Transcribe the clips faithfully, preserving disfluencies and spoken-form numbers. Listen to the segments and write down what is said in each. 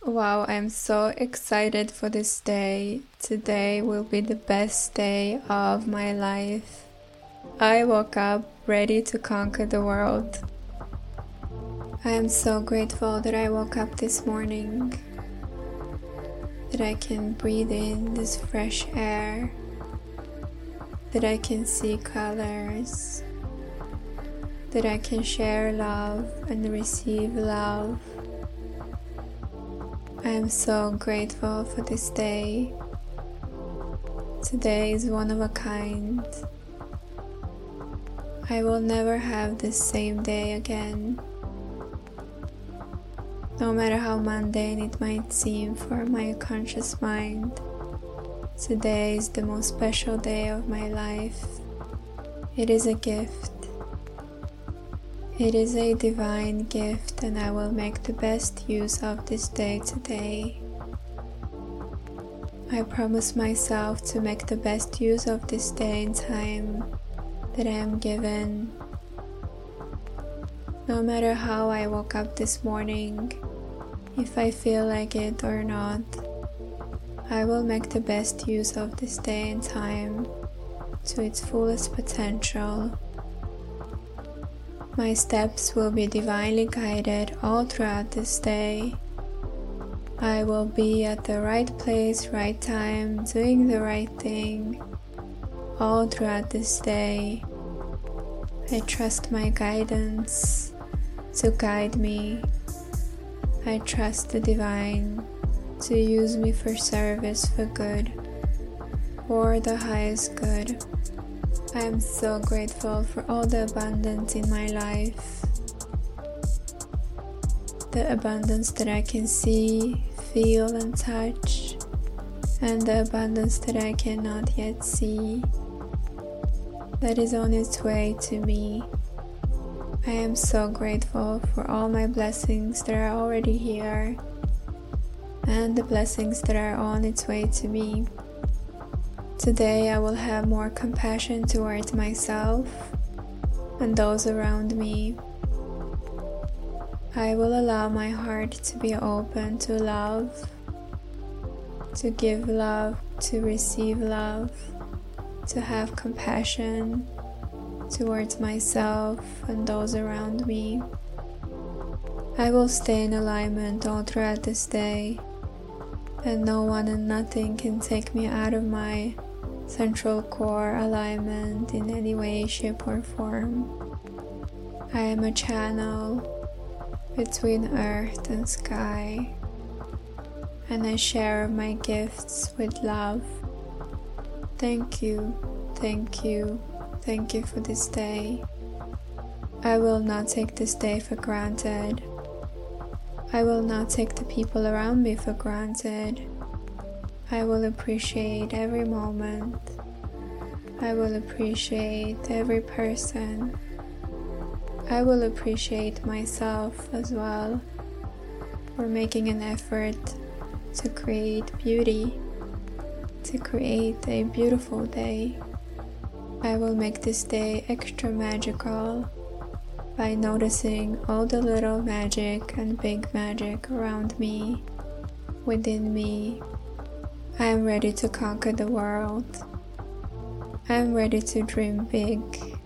Wow, I'm so excited for this day. Today will be the best day of my life. I woke up ready to conquer the world. I am so grateful that I woke up this morning, that I can breathe in this fresh air, that I can see colors, that I can share love and receive love. I am so grateful for this day. Today is one of a kind. I will never have the same day again. No matter how mundane it might seem for my conscious mind, today is the most special day of my life. It is a gift. It is a divine gift, and I will make the best use of this day today. I promise myself to make the best use of this day and time that I am given. No matter how I woke up this morning, if I feel like it or not, I will make the best use of this day and time to its fullest potential. My steps will be divinely guided all throughout this day. I will be at the right place, right time, doing the right thing all throughout this day. I trust my guidance to guide me. I trust the divine to use me for service, for good, for the highest good. I am so grateful for all the abundance in my life. The abundance that I can see, feel and touch, and the abundance that I cannot yet see, that is on its way to me. I am so grateful for all my blessings that are already here, and the blessings that are on its way to me. Today I will have more compassion towards myself and those around me. I will allow my heart to be open to love, to give love, to receive love, to have compassion towards myself and those around me. I will stay in alignment all throughout this day, and no one and nothing can take me out of my central core alignment in any way, shape or form. I am a channel between earth and sky, and I share my gifts with love. Thank you, thank you, thank you for this day. I will not take this day for granted. I will not take the people around me for granted. I will appreciate every moment. I will appreciate every person. I will appreciate myself as well for making an effort to create beauty, to create a beautiful day. I will make this day extra magical by noticing all the little magic and big magic around me, within me. I am ready to conquer the world. I am ready to dream big.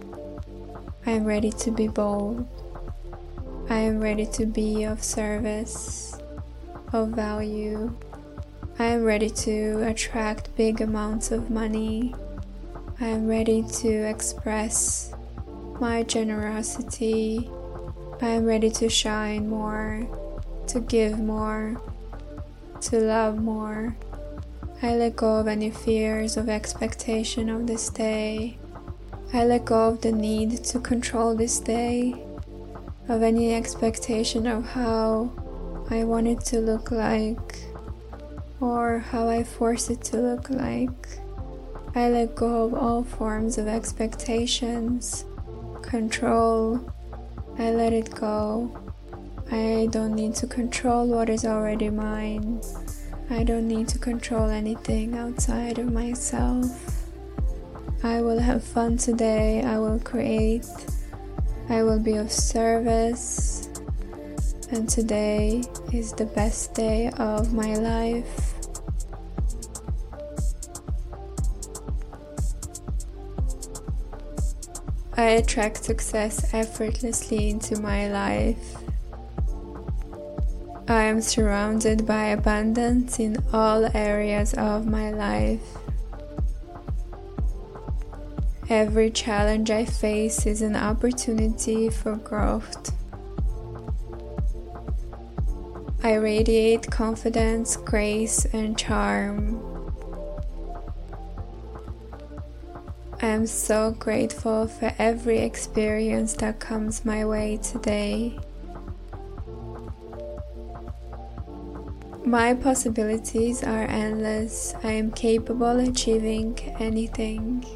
I am ready to be bold. I am ready to be of service, of value. I am ready to attract big amounts of money. I am ready to express my generosity. I am ready to shine more, to give more, to love more. I let go of any fears of expectation of this day. I let go of the need to control this day, of any expectation of how I want it to look like, or how I force it to look like. I let go of all forms of expectations, control. I let it go. I don't need to control what is already mine. I don't need to control anything outside of myself. I will have fun today. I will create. I will be of service. and today is the best day of my life. I attract success effortlessly into my life. I am surrounded by abundance in all areas of my life. Every challenge I face is an opportunity for growth. I radiate confidence, grace, and charm. I am so grateful for every experience that comes my way today. My possibilities are endless. I am capable of achieving anything.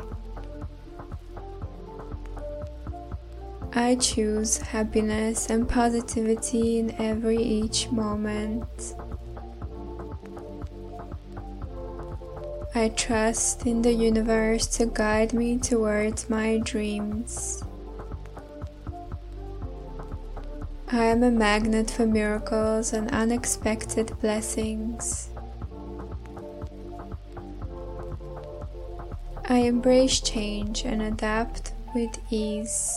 I choose happiness and positivity in every each moment. I trust in the universe to guide me towards my dreams. I am a magnet for miracles and unexpected blessings. I embrace change and adapt with ease.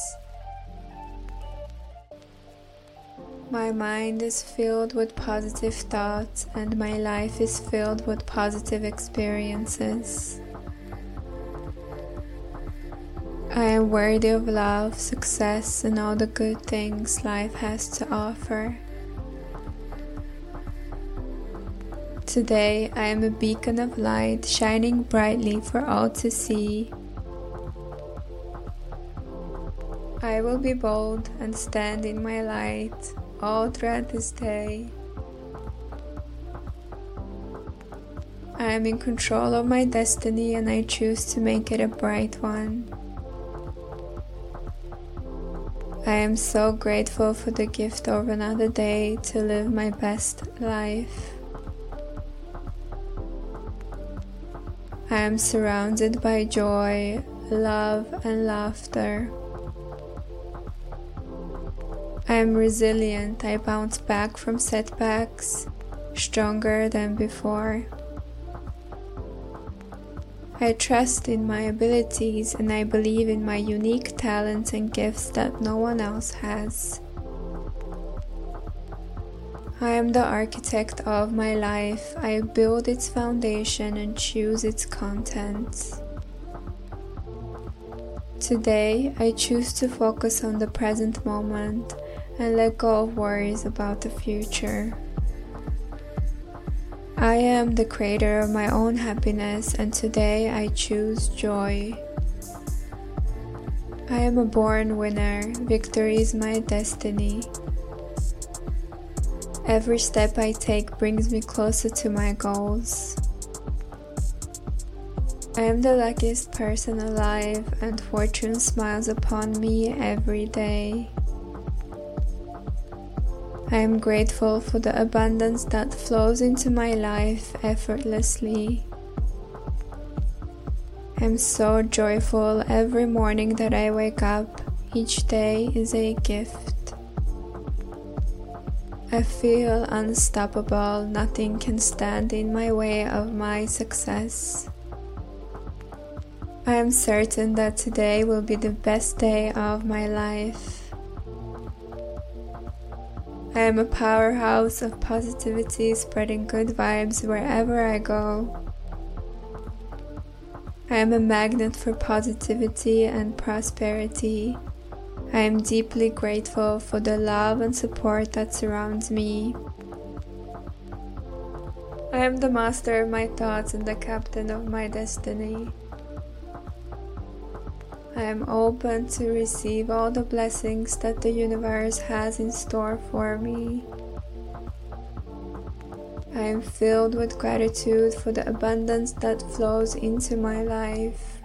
My mind is filled with positive thoughts and my life is filled with positive experiences. I am worthy of love, success, and all the good things life has to offer. Today, I am a beacon of light shining brightly for all to see. I will be bold and stand in my light all throughout this day. I am in control of my destiny and I choose to make it a bright one. I am so grateful for the gift of another day to live my best life. I am surrounded by joy, love, and laughter. I am resilient. I bounce back from setbacks stronger than before. I trust in my abilities and I believe in my unique talents and gifts that no one else has. I am the architect of my life. I build its foundation and choose its contents. Today, I choose to focus on the present moment and let go of worries about the future. I am the creator of my own happiness and today I choose joy. I am a born winner. Victory is my destiny. Every step I take brings me closer to my goals. I am the luckiest person alive and fortune smiles upon me every day. I am grateful for the abundance that flows into my life effortlessly. I am so joyful every morning that I wake up. Each day is a gift. I feel unstoppable. Nothing can stand in my way of my success. I am certain that today will be the best day of my life. I am a powerhouse of positivity, spreading good vibes wherever I go. I am a magnet for positivity and prosperity. I am deeply grateful for the love and support that surrounds me. I am the master of my thoughts and the captain of my destiny. I am open to receive all the blessings that the universe has in store for me. I am filled with gratitude for the abundance that flows into my life.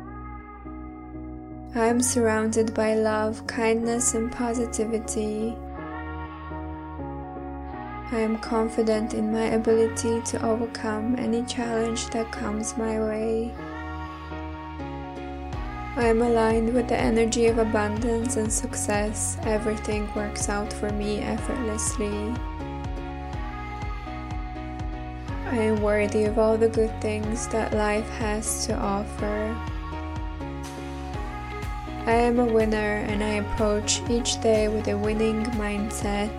I am surrounded by love, kindness, and positivity. I am confident in my ability to overcome any challenge that comes my way. I am aligned with the energy of abundance and success. Everything works out for me effortlessly. I am worthy of all the good things that life has to offer. I am a winner and I approach each day with a winning mindset.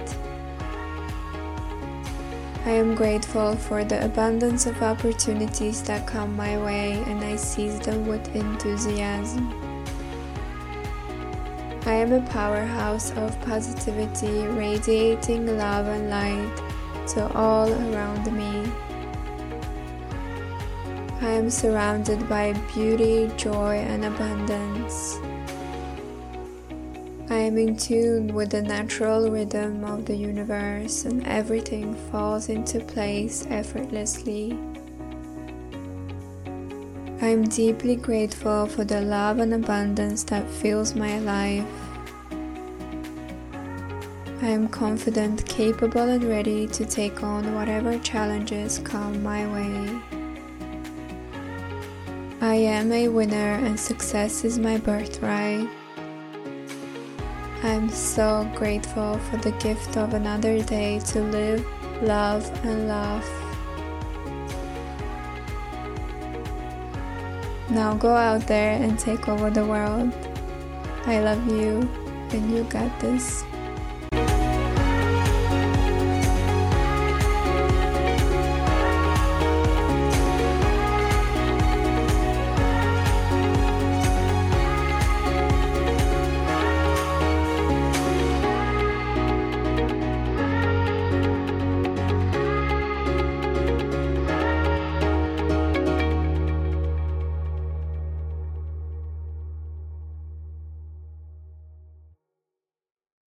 I am grateful for the abundance of opportunities that come my way and I seize them with enthusiasm. I am a powerhouse of positivity, radiating love and light to all around me. I am surrounded by beauty, joy, and abundance. I am in tune with the natural rhythm of the universe and everything falls into place effortlessly. I am deeply grateful for the love and abundance that fills my life. I am confident, capable, and ready to take on whatever challenges come my way. I am a winner and success is my birthright. I am so grateful for the gift of another day to live, love, and laugh. Now go out there and take over the world. I love you, and you got this.